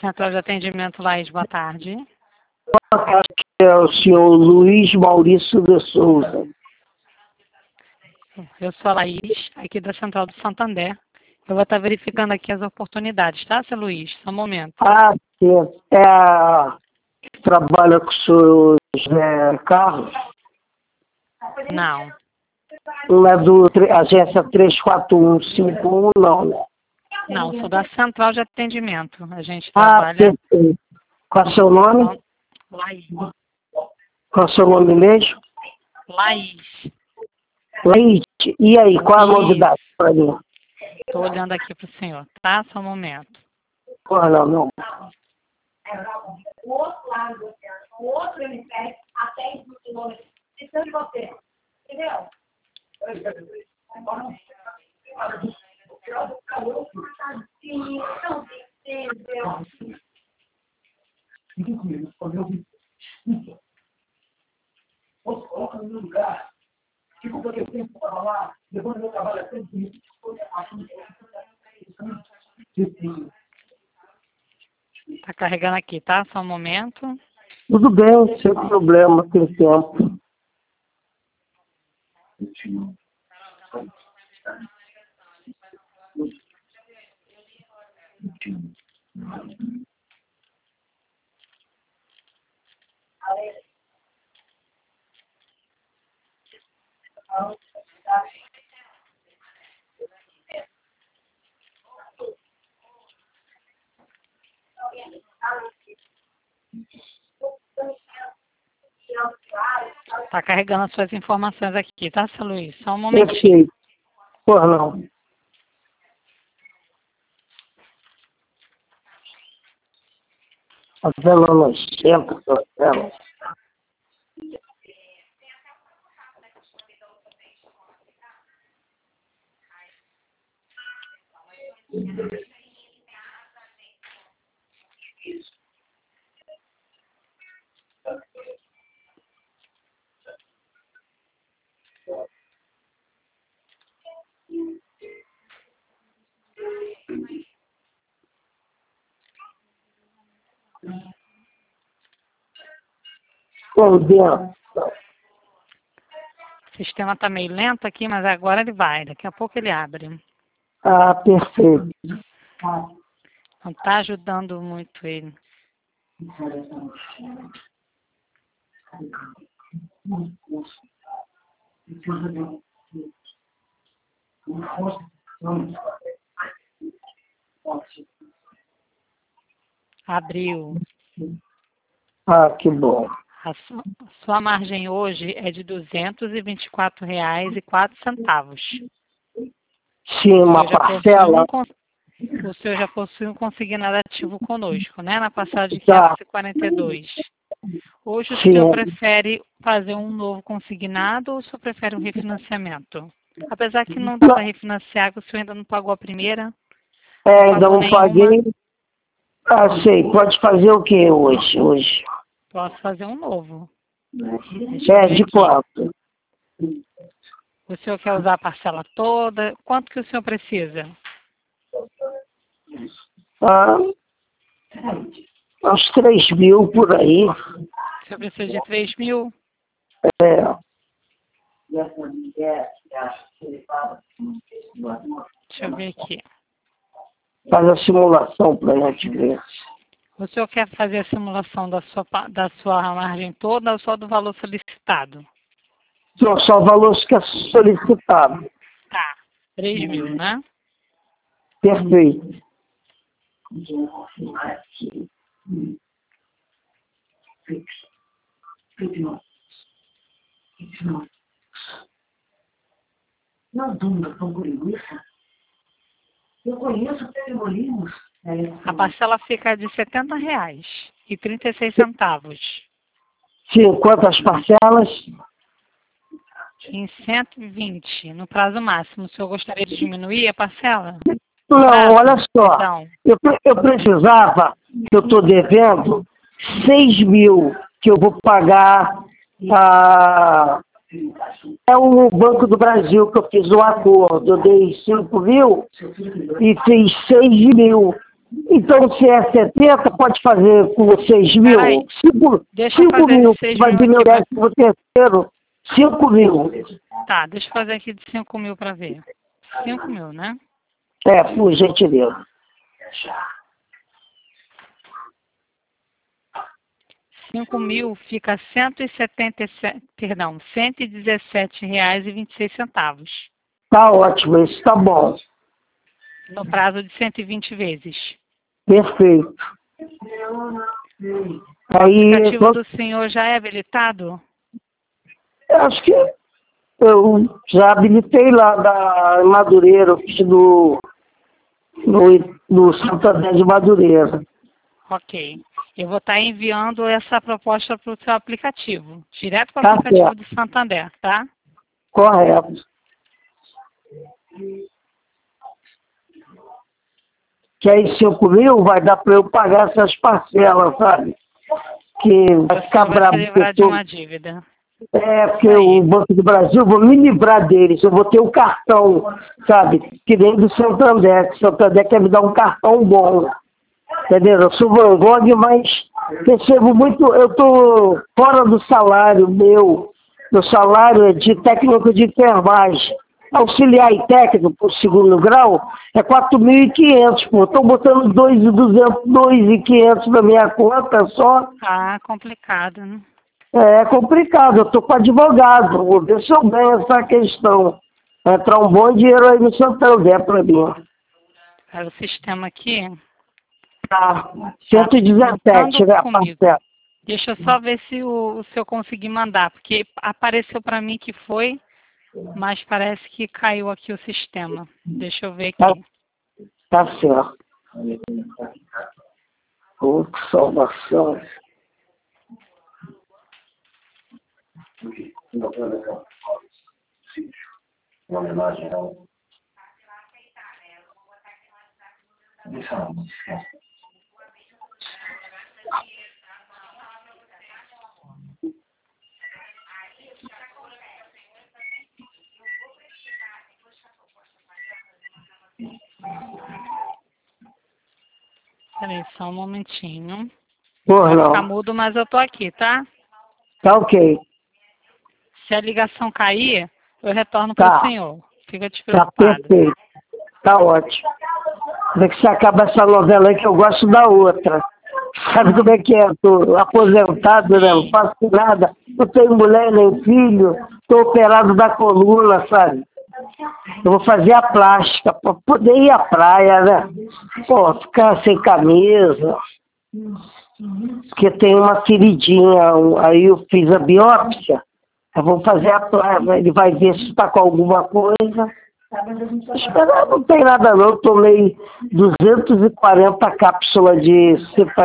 Central de Atendimento Laís, boa tarde. Boa tarde, é o senhor Luiz Maurício de Souza. Eu sou a Laís, aqui da Central do Santander. Eu vou estar verificando aqui as oportunidades, tá, seu Luiz? Só um momento. Ah, sim. É a que trabalha com o senhor José Carlos? Não. Não é do agência 34151, não, né? Não, sou da Central de Atendimento. A gente Ah, trabalha... perfeito. Qual é o seu nome? Laís. Qual é o seu nome mesmo? Laís. Laís. E aí, qual a novidade para mim? Estou olhando aqui para o senhor, tá? Só um momento. Não. O outro lado do oceano, o outro hemisfério, a 10 quilômetros distante de você. Entendeu? Sim, não entendeu. Você coloca no meu lugar. Fico com aquele tempo para falar. Depois do meu trabalho é sempre isso. Tá carregando aqui, tá? Só um momento. Tudo bem, sem problema, tem tempo. Tá carregando as suas informações aqui, tá, seu Luiz? Só um momentinho. Perfeito. Por não. A vela nojenta, vela. Por dentro. O sistema tá meio lento aqui, mas agora ele vai. Daqui a pouco ele abre. Ah, perfeito. Não tá ajudando muito ele. Abriu. Ah, que bom. A sua margem hoje é de R$ 224,04. Sim, uma parcela. O senhor já possui um consignado ativo conosco, né? Na passada de Tá. 542. Hoje o Sim. senhor prefere fazer um novo consignado ou o senhor prefere um refinanciamento? Apesar que não dá para refinanciar, que o senhor ainda não pagou a primeira. Ainda não nenhuma. paguei. Ah, sei. Pode fazer o que hoje? Posso fazer um novo. De quanto? O senhor quer usar a parcela toda? Quanto que o senhor precisa? Uns 3.000 por aí. O senhor precisa de 3.000? É. Deixa eu ver aqui. Faz a simulação para a gente ver. O senhor quer fazer a simulação da sua margem toda ou só do valor solicitado? Só o valor que é solicitado. Tá. 3.000, né? Perfeito. Não, dúvida, são por linguiça. Eu conheço Pedro Molinos. A parcela fica de R$ 70,36. Sim, quantas parcelas? Em 120, no prazo máximo. O senhor gostaria de diminuir a parcela? Não, olha só. Perdão. Eu precisava, eu estou devendo 6.000 que eu vou pagar é o Banco do Brasil que eu fiz o acordo. Eu dei 5.000 e fiz 6.000. Então, se é 70, pode fazer com 6 mil? Peraí, 5 deixa eu fazer mil, 6 vai mil diminuir aqui. o terceiro. 5 mil. Tá, deixa eu fazer aqui de 5 mil para ver. 5 mil, né? É, por gentileza. 5 mil fica R$117,26. Tá ótimo, isso tá bom. No prazo de 120 vezes. Perfeito. O Aí, aplicativo do senhor já é habilitado? eu acho que eu já habilitei lá da Madureira, eu fiz no Santander de Madureira. Ok. Eu vou estar enviando essa proposta para o seu aplicativo. Direto para o Tá aplicativo certo. do Santander, tá? Correto. Que aí 5 mil vai dar para eu pagar essas parcelas, sabe? Que vai ficar Você vai bravo. se livrar de uma dívida. É, porque Isso aí. o Banco do Brasil, eu vou me livrar deles, eu vou ter um cartão, sabe? Que nem do Santander, que o Santander quer me dar um cartão bom. Entendeu? Eu sou Van Gogh, mas percebo muito, eu estou fora do salário meu. Meu salário é de técnico de enfermagem. Auxiliar e técnico por segundo grau é 4.500, pô. Estou botando 2.200, 2.500 na minha conta só. Ah, complicado, né? É complicado, eu estou com advogado. Vou ver se eu ganho essa questão. Entrar um bom dinheiro aí no Santander para mim. Cara, o sistema aqui Tá. 117, né? A comigo. parcela. Deixa eu só ver se eu conseguir mandar, porque apareceu para mim que foi, mas parece que caiu aqui o sistema. Deixa eu ver aqui. Tá certo. Que salvação. Uma homenagem ao... Peraí, só um momentinho. Porra, Vai ficar não. mudo, mas eu tô aqui, tá? Tá ok. Se a ligação cair, eu retorno Tá. para o senhor. Fica Tá despreocupado. perfeito. Tá ótimo. Como é que se acaba essa novela aí que eu gosto da outra? Sabe como é que é? Tô aposentado, né? Não faço nada. Não tenho mulher nem filho. Tô operado da coluna, sabe? Eu vou fazer a plástica pra poder ir à praia, né? Pô, ficar sem camisa. Porque tem uma feridinha. Aí eu fiz a biópsia. Eu vou fazer a plástica. Ele vai ver se está com alguma coisa. Esperar não tem nada não. Eu tomei 240 cápsulas de